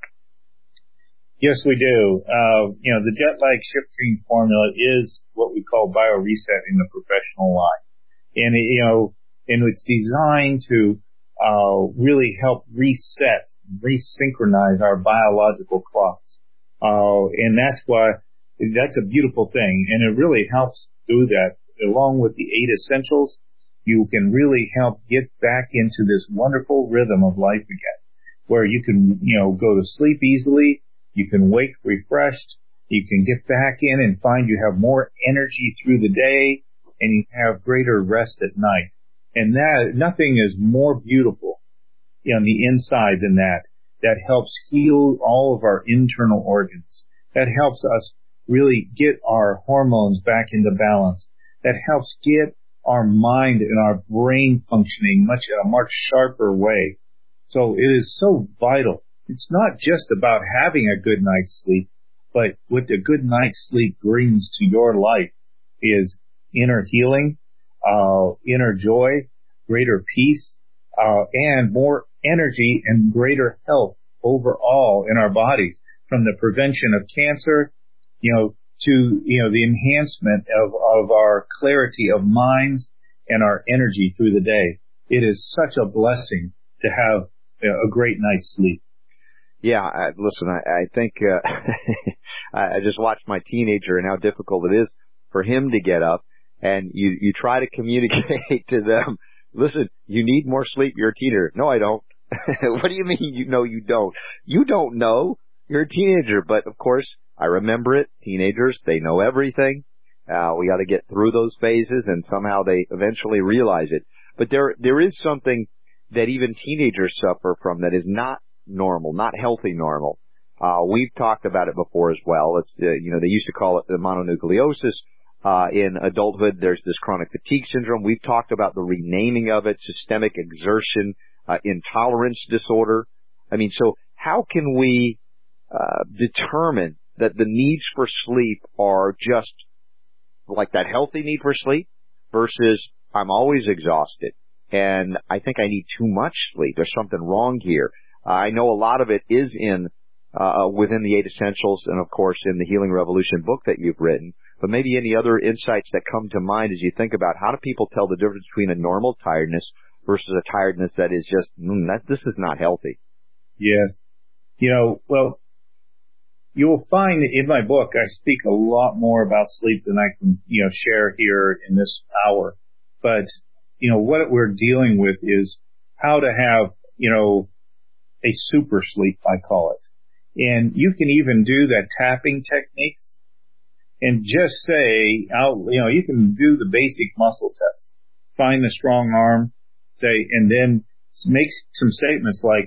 [SPEAKER 25] Yes, we do. Uh, you know, the jet lag shift change formula is what we call bio reset in the professional line, and it, you know, and it's designed to uh, really help reset, resynchronize our biological clocks. Uh, and that's why, that's a beautiful thing. And it really helps do that. Along with the eight essentials, you can really help get back into this wonderful rhythm of life again, where you can, you know, go to sleep easily, you can wake refreshed, you can get back in and find you have more energy through the day, and you have greater rest at night. And that, nothing is more beautiful on the inside than that. That helps heal all of our internal organs. That helps us really get our hormones back into balance. That helps get our mind and our brain functioning much in a much sharper way. So it is so vital. It's not just about having a good night's sleep, but what a good night's sleep brings to your life is inner healing, uh, inner joy, greater peace, uh, and more energy and greater health overall in our bodies, from the prevention of cancer, you know, to, you know, the enhancement of, of our clarity of minds and our energy through the day. It is such a blessing to have a great night's sleep.
[SPEAKER 4] Yeah, I, listen, I, I think, uh, I just watched my teenager and how difficult it is for him to get up, and you, you try to communicate to them, listen, you need more sleep, you're a teenager. No, I don't. What do you mean you know you don't? You don't know. You're a teenager. But, of course, I remember it. Teenagers, they know everything. Uh, we got to get through those phases, and somehow they eventually realize it. But there, there is something that even teenagers suffer from that is not normal, not healthy normal. Uh, we've talked about it before as well. It's, uh, you know, they used to call it the mononucleosis. Uh, in adulthood, there's this chronic fatigue syndrome. We've talked about the renaming of it, systemic exertion, uh, intolerance disorder. I mean, so how can we, uh, determine that the needs for sleep are just like that healthy need for sleep versus I'm always exhausted and I think I need too much sleep. There's something wrong here. Uh, I know a lot of it is in, uh, within the eight essentials and of course in the Healing Revolution book that you've written, but maybe any other insights that come to mind as you think about how do people tell the difference between a normal tiredness versus a tiredness that is just, mm, that this is not healthy.
[SPEAKER 25] Yes. You know, well, you will find in my book, I speak a lot more about sleep than I can, you know, share here in this hour. But, you know, what we're dealing with is how to have, you know, a super sleep, I call it. And you can even do that tapping techniques and just say, I'll, you know, you can do the basic muscle test. Find the strong arm, say, and then make some statements like,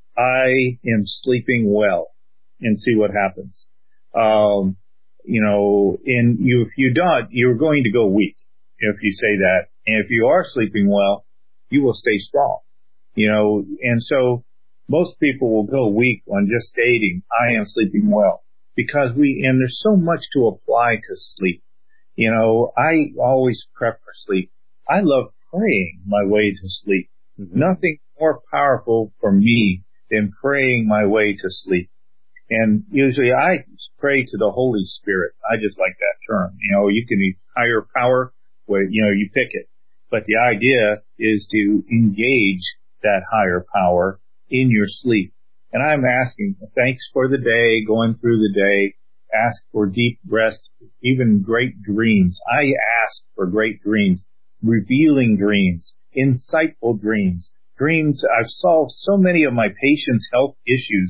[SPEAKER 25] I am sleeping well, and see what happens. Um, you know, and you, if you don't, you're going to go weak if you say that. And if you are sleeping well, you will stay strong. You know, and so most people will go weak on just stating, I am sleeping well. Because we, and there's so much to apply to sleep. You know, I always prep for sleep. I love praying my way to sleep. Mm-hmm. Nothing more powerful for me than praying my way to sleep. And usually I pray to the Holy Spirit. I just like that term. You know, you can use higher power where, you know, you pick it. But the idea is to engage that higher power in your sleep. And I'm asking, thanks for the day, going through the day, ask for deep rest, even great dreams. I ask for great dreams, revealing dreams, insightful dreams, dreams. I've solved so many of my patients' health issues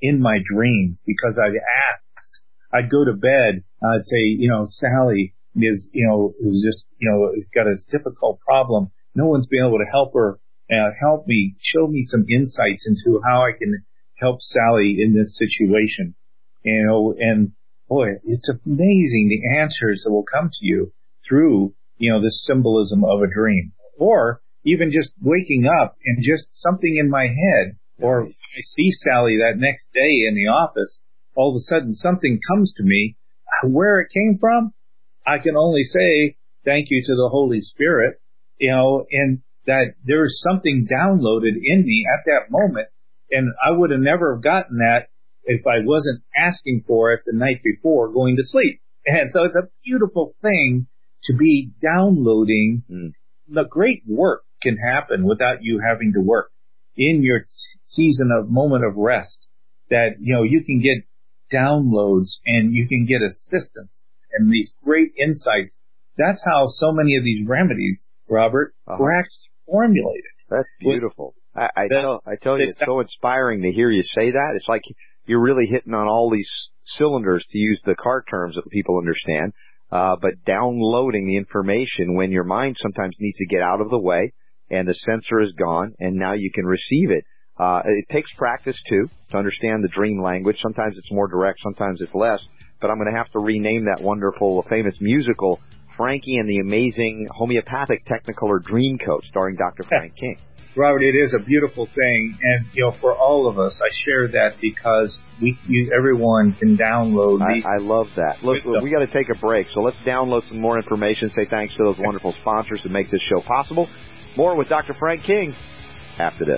[SPEAKER 25] in my dreams because I'd asked. I'd go to bed, I'd say, you know, Sally is, you know, is just, you know, got a difficult problem. No one's been able to help her, uh, help me, show me some insights into how I can help Sally in this situation. You know, and boy, it's amazing the answers that will come to you through, you know, this symbolism of a dream. Or even just waking up and just something in my head, or I see Sally that next day in the office, all of a sudden something comes to me. Where it came from, I can only say thank you to the Holy Spirit, you know, and that there's something downloaded in me at that moment, and I would have never gotten that if I wasn't asking for it the night before going to sleep. And so it's a beautiful thing to be downloading. Mm. The great work can happen without you having to work in your season of moment of rest, that, you know, you can get downloads and you can get assistance and these great insights. That's how so many of these remedies, Robert, uh-huh. were actually formulated.
[SPEAKER 4] That's beautiful. I, I, tell, I tell you, it's so inspiring to hear you say that. It's like you're really hitting on all these cylinders, to use the car terms that people understand, uh, but downloading the information when your mind sometimes needs to get out of the way and the sensor is gone and now you can receive it. Uh, it takes practice, too, to understand the dream language. Sometimes it's more direct, sometimes it's less. But I'm going to have to rename that wonderful, famous musical, Frankie and the Amazing Homeopathic Technicolor Dream Coat, starring Doctor Frank King.
[SPEAKER 25] Robert, it is a beautiful thing. And, you know, for all of us, I share that because we, you, everyone can download these.
[SPEAKER 4] I, I love that. Look, we got to take a break. So let's download some more information. Say thanks to those wonderful sponsors that make this show possible. More with Doctor Frank King after this.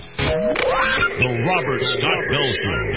[SPEAKER 3] The Robert Scott Bell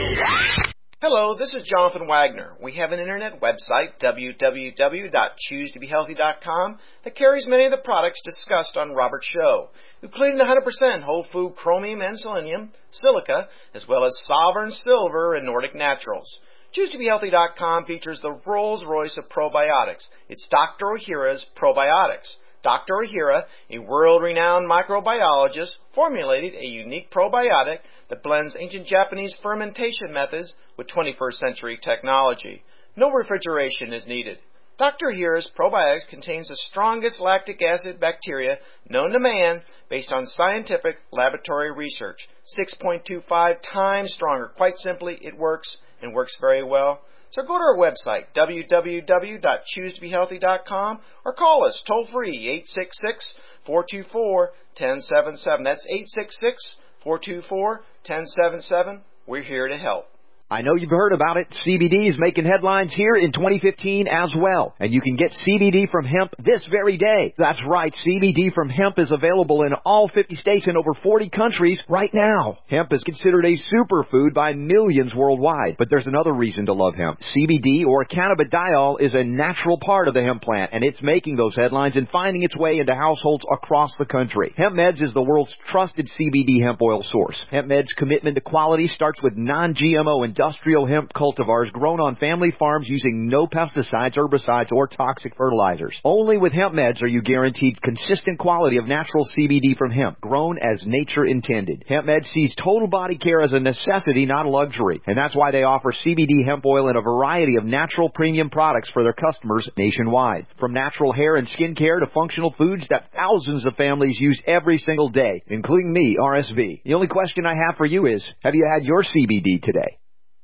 [SPEAKER 3] Show.
[SPEAKER 6] Hello, this is Jonathan Wagner. We have an internet website, w w w dot choose to be healthy dot com, that carries many of the products discussed on Robert's show, including one hundred percent whole food chromium and selenium, silica, as well as Sovereign Silver and Nordic Naturals. choose to be healthy dot com features the Rolls-Royce of probiotics. It's Doctor Ohhira's Probiotics. Doctor Ohhira, a world-renowned microbiologist, formulated a unique probiotic that blends ancient Japanese fermentation methods with twenty-first century technology. No refrigeration is needed. Doctor Ohhira's probiotics contains the strongest lactic acid bacteria known to man based on scientific laboratory research. six point two five times stronger. Quite simply, it works and works very well. So go to our website, w w w dot choose to be healthy dot com, or call us toll-free, eight six six, four two four, one zero seven seven. That's eight six six, four two four, one zero seven seven. We're here to help.
[SPEAKER 4] I know you've heard about it. C B D is making headlines here in twenty fifteen as well. And you can get C B D from hemp this very day. That's right. C B D from hemp is available in all fifty states and over forty countries right now. Hemp is considered a superfood by millions worldwide. But there's another reason to love hemp. C B D, or cannabidiol, is a natural part of the hemp plant, and it's making those headlines and finding its way into households across the country. HempMeds is the world's trusted C B D hemp oil source. HempMeds' commitment to quality starts with non G M O and industrial hemp cultivars grown on family farms using no pesticides, herbicides, or toxic fertilizers. Only with HempMeds are you guaranteed consistent quality of natural C B D from hemp, grown as nature intended. HempMeds sees total body care as a necessity, not a luxury, and that's why they offer C B D hemp oil in a variety of natural premium products for their customers nationwide. From natural hair and skin care to functional foods that thousands of families use every single day, including me, R S V. The only question I have for you is, have you had your C B D today?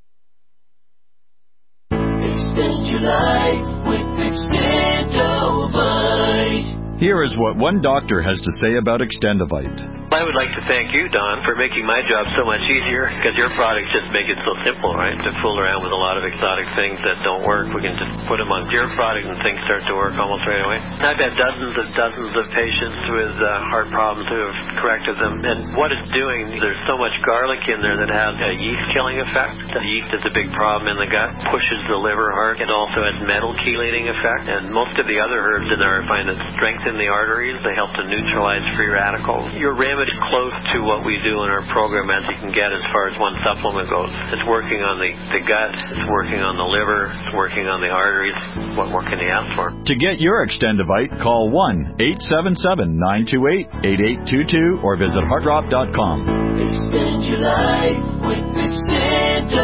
[SPEAKER 10] Extend your life with Extendovite.
[SPEAKER 11] Here is what one doctor has to say about Extendovite.
[SPEAKER 12] I would like to thank you, Don, for making my job so much easier, because your products just make it so simple, right? To fool around with a lot of exotic things that don't work, we can just put them on your product and things start to work almost right away. I've had dozens and dozens of patients with uh, heart problems who have corrected them, and what it's doing, there's so much garlic in there that has a yeast-killing effect. The yeast is a big problem in the gut, pushes the liver hard. It also has metal chelating effect, and most of the other herbs in there I find that strengthen the arteries. They help to neutralize free radicals. Your remedy is close to what we do in our program as you can get as far as one supplement goes. It's working on the, the gut, it's working on the liver, it's working on the arteries. What more can you ask for?
[SPEAKER 11] To get your Extendovite, call one eight seven seven, nine two eight, eight eight two two or visit heart drop dot com.
[SPEAKER 10] Extend your life with Extendovite.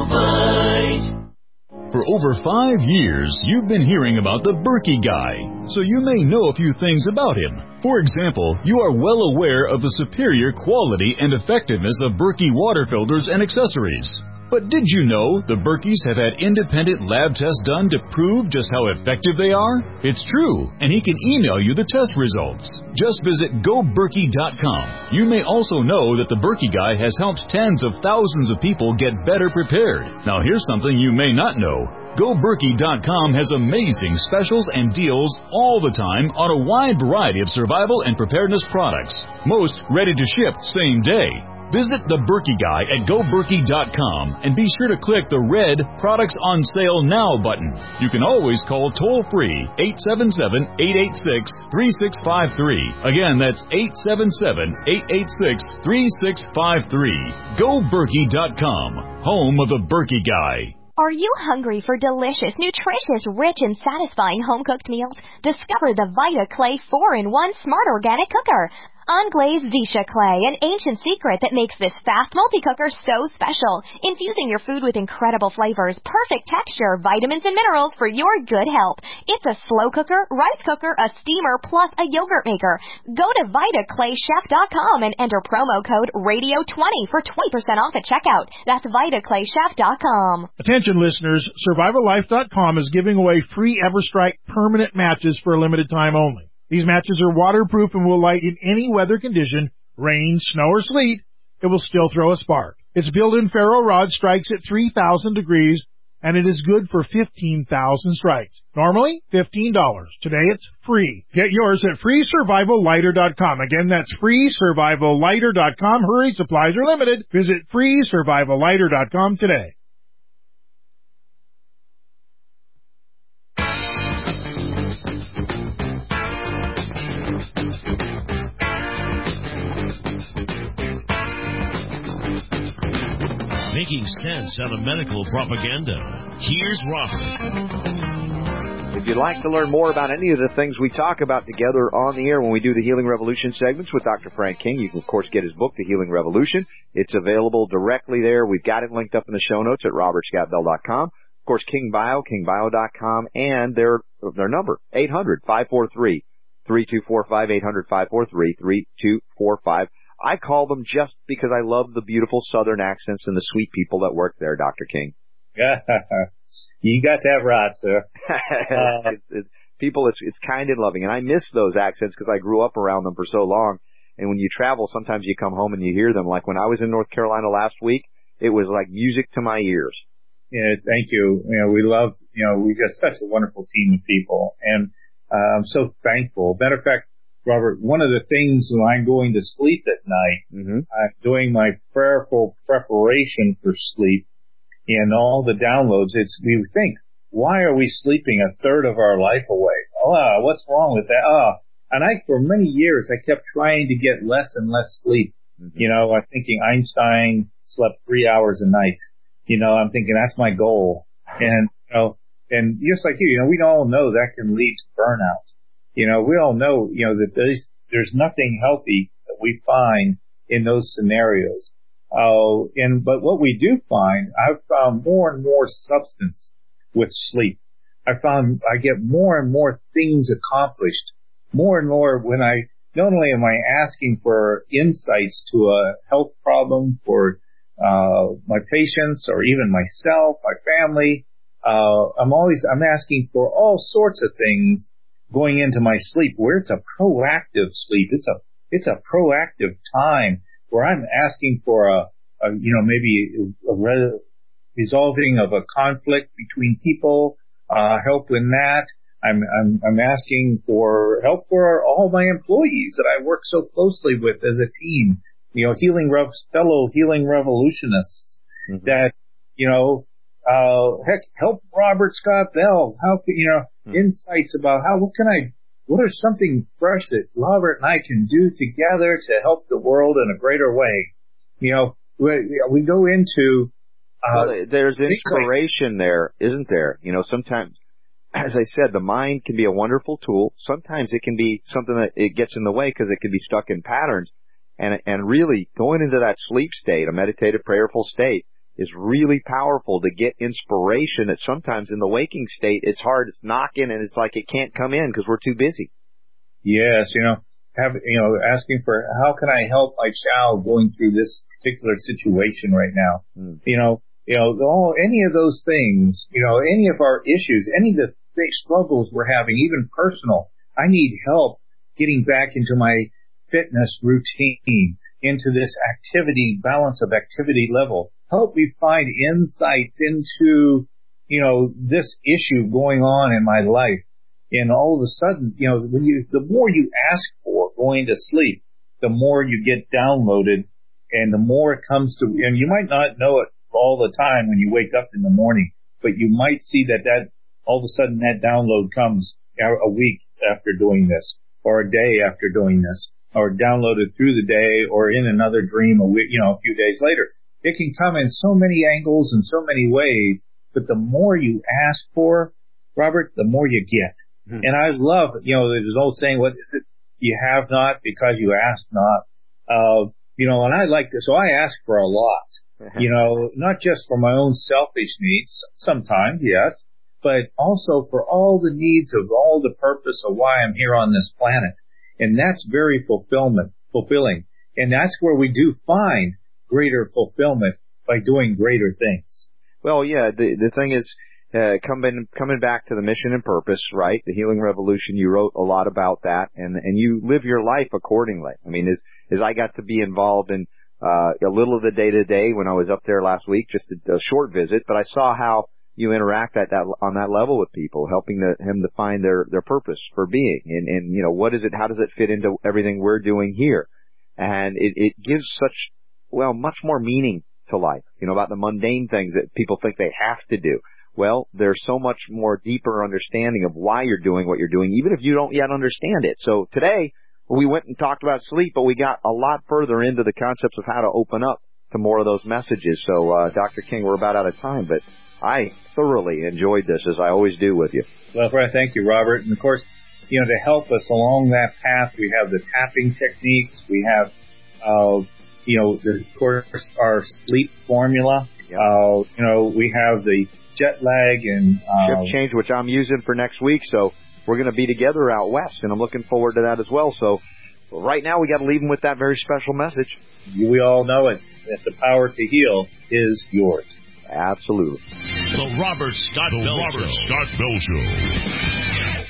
[SPEAKER 10] Novite.
[SPEAKER 8] For over five years, you've been hearing about the Berkey Guy, so you may know a few things about him. For example, you are well aware of the superior quality and effectiveness of Berkey water filters and accessories. But did you know the Berkeys have had independent lab tests done to prove just how effective they are? It's true, and he can email you the test results. Just visit go berkey dot com. You may also know that the Berkey Guy has helped tens of thousands of people get better prepared. Now here's something you may not know. go berkey dot com has amazing specials and deals all the time on a wide variety of survival and preparedness products. Most ready to ship same day. Visit the Berkey Guy at go berkey dot com and be sure to click the red Products on Sale Now button. You can always call toll-free eight seven seven, eight eight six, three six five three. Again, that's eight seven seven, eight eight six, three six five three. go berkey dot com, home of the Berkey Guy.
[SPEAKER 13] Are you hungry for delicious, nutritious, rich, and satisfying home-cooked meals? Discover the Vita Clay four in one Smart Organic Cooker. Unglazed Zisha clay, an ancient secret that makes this fast multi-cooker so special, infusing your food with incredible flavors, perfect texture, vitamins, and minerals for your good health. It's a slow cooker, rice cooker, a steamer, plus a yogurt maker. Go to vita clay chef dot com and enter promo code radio twenty for twenty percent off at checkout. That's vita clay chef dot com.
[SPEAKER 14] Attention listeners, survival life dot com is giving away free EverStrike permanent matches for a limited time only. These matches are waterproof and will light in any weather condition, rain, snow, or sleet. It will still throw a spark. Its built-in ferro rod strikes at three thousand degrees, and it is good for fifteen thousand strikes. Normally, fifteen dollars. Today, it's free. Get yours at free survival lighter dot com. Again, that's free survival lighter dot com. Hurry, supplies are limited. Visit free survival lighter dot com today.
[SPEAKER 3] Making sense out of medical propaganda. Here's Robert.
[SPEAKER 4] If you'd like to learn more about any of the things we talk about together on the air when we do the Healing Revolution segments with Doctor Frank King, you can, of course, get his book, The Healing Revolution. It's available directly there. We've got it linked up in the show notes at robert scott bell dot com. Of course, King Bio, king bio dot com, and their their number, eight hundred, five four three, three two four five, eight hundred, five four three, three two four five. I call them just because I love the beautiful Southern accents and the sweet people that work there, Doctor King.
[SPEAKER 25] You got that right, sir.
[SPEAKER 4] Uh, it's, it's, people, it's, it's kind and loving, and I miss those accents because I grew up around them for so long. And when you travel, sometimes you come home and you hear them. Like when I was in North Carolina last week, it was like music to my ears.
[SPEAKER 25] Yeah, thank you. You know, we love, you know, we got such a wonderful team of people, and uh, I'm so thankful. Matter of fact, Robert, one of the things when I'm going to sleep at night,
[SPEAKER 4] mm-hmm.
[SPEAKER 25] I'm doing my prayerful preparation for sleep and all the downloads. It's, we think, why are we sleeping a third of our life away? Oh, what's wrong with that? Oh, and I, for many years, I kept trying to get less and less sleep. Mm-hmm. You know, I'm thinking Einstein slept three hours a night. You know, I'm thinking that's my goal. And, you know, and just like you, you know, we all know that can lead to burnout. You know, we all know, you know, that there's, there's nothing healthy that we find in those scenarios. Uh, and, but what we do find, I've found more and more substance with sleep. I found I get more and more things accomplished. More and more when I, not only am I asking for insights to a health problem for, uh, my patients or even myself, my family, uh, I'm always, I'm asking for all sorts of things going into my sleep, where it's a proactive sleep. It's a, it's a proactive time where I'm asking for a, a you know, maybe a re- resolving of a conflict between people, uh, help in that. I'm, I'm, I'm asking for help for all my employees that I work so closely with as a team. You know, healing rev- fellow healing revolutionists mm-hmm. that, you know, uh, heck, help Robert Scott Bell. How can, you know, hmm. insights about how, what can I, what is something fresh that Robert and I can do together to help the world in a greater way? You know, we, we go into, uh,
[SPEAKER 4] well, there's inspiration there, isn't there? You know, sometimes, as I said, the mind can be a wonderful tool. Sometimes it can be something that it gets in the way because it can be stuck in patterns. And, and really going into that sleep state, a meditative, prayerful state, is really powerful to get inspiration that sometimes in the waking state, it's hard, it's knocking, and it's like it can't come in because we're too busy.
[SPEAKER 25] Yes, you know, have, you know, asking for how can I help my child going through this particular situation right now? Mm. You know, you know, all, any of those things, you know, any of our issues, any of the big struggles we're having, even personal. I need help getting back into my fitness routine, into this activity, balance of activity level. Help me find insights into, you know, this issue going on in my life. And all of a sudden, you know, when you, the more you ask for going to sleep, the more you get downloaded and the more it comes to, and you might not know it all the time when you wake up in the morning, but you might see that that all of a sudden that download comes a week after doing this, or a day after doing this, or downloaded through the day, or in another dream a week, you know, a few days later. It can come in so many angles and so many ways, but the more you ask for, Robert, the more you get. Mm-hmm. And I love, you know, there's an old saying, what is it? You have not because you ask not. Uh, you know, and I like this, so I ask for a lot. Mm-hmm. You know, not just for my own selfish needs, sometimes, yes, but also for all the needs of all the purpose of why I'm here on this planet. And that's very fulfillment, fulfilling. And that's where we do find greater fulfillment by doing greater things.
[SPEAKER 4] Well, yeah, the the thing is, uh, coming coming back to the mission and purpose, right? The Healing Revolution, you wrote a lot about that, and and you live your life accordingly. I mean, as as I got to be involved in uh a little of the day to day when I was up there last week, just a, a short visit, but I saw how you interact at that on that level with people, helping the, him to find their their purpose for being, and and you know, what is it? How does it fit into everything we're doing here? And it it gives such well much more meaning to life, you know, about the mundane things that people think they have to do. Well, there's so much more deeper understanding of why you're doing what you're doing, even if you don't yet understand it. So today, we went and talked about sleep, but we got a lot further into the concepts of how to open up to more of those messages. So, uh, Doctor King, we're about out of time, but I thoroughly enjoyed this, as I always do with you.
[SPEAKER 25] Well, thank you, Robert. And, of course, you know, to help us along that path, we have the tapping techniques. We have, uh, you know, the, of course, our sleep formula. Yep. Uh, you know, we have the jet lag and uh,
[SPEAKER 4] shift change, which I'm using for next week. So we're going to be together out west, and I'm looking forward to that as well. So right now, we got to leave them with that very special message.
[SPEAKER 25] We all know it, that the power to heal is yours.
[SPEAKER 4] Absolutely.
[SPEAKER 3] The Robert Scott the Bell Robert Show. Scott Bell Show.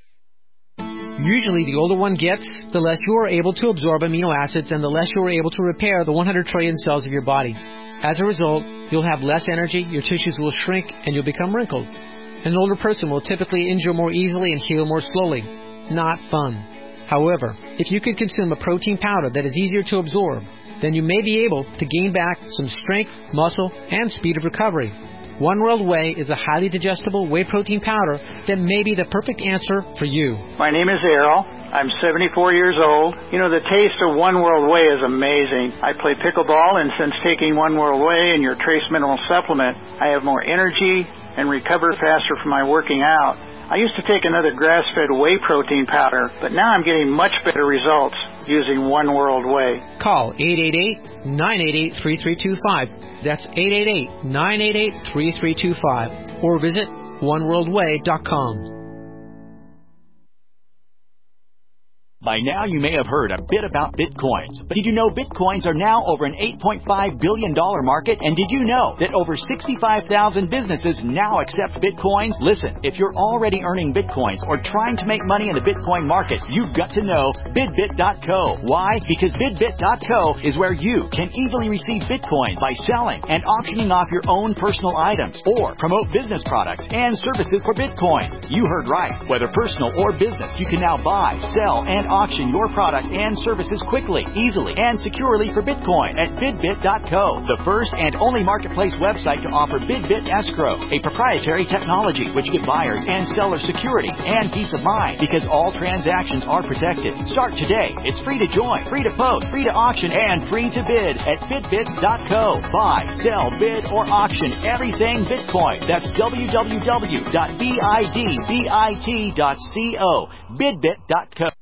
[SPEAKER 15] Usually, the older one gets, the less you are able to absorb amino acids and the less you are able to repair the one hundred trillion cells of your body. As a result, you'll have less energy, your tissues will shrink, and you'll become wrinkled. An older person will typically injure more easily and heal more slowly. Not fun. However, if you could consume a protein powder that is easier to absorb, then you may be able to gain back some strength, muscle, and speed of recovery. One World Whey is a highly digestible whey protein powder that may be the perfect answer for you.
[SPEAKER 16] My name is Errol. I'm seventy-four years old. You know, the taste of One World Whey is amazing. I play pickleball, and since taking One World Whey and your Trace Mineral Supplement, I have more energy and recover faster from my working out. I used to take another grass-fed whey protein powder, but now I'm getting much better results using One World Whey.
[SPEAKER 15] Call eight eight eight, nine eight eight, three three two five. That's eight eight eight, nine eight eight, three three two five. Or visit one world way dot com.
[SPEAKER 17] By now, you may have heard a bit about Bitcoins. But did you know Bitcoins are now over an eight point five billion dollars market? And did you know that over sixty-five thousand businesses now accept Bitcoins? Listen, if you're already earning Bitcoins or trying to make money in the Bitcoin market, you've got to know Bidbit dot co. Why? Because Bidbit dot co is where you can easily receive Bitcoins by selling and auctioning off your own personal items or promote business products and services for Bitcoin. You heard right. Whether personal or business, you can now buy, sell, and auction your product and services quickly, easily, and securely for Bitcoin at Bidbit dot co, the first and only marketplace website to offer Bidbit Escrow, a proprietary technology which gives buyers and sellers security and peace of mind because all transactions are protected. Start today. It's free to join, free to post, free to auction, and free to bid at Bidbit dot co. Buy, sell, bid, or auction everything Bitcoin. That's w w w dot bidbit dot co. Bidbit dot co.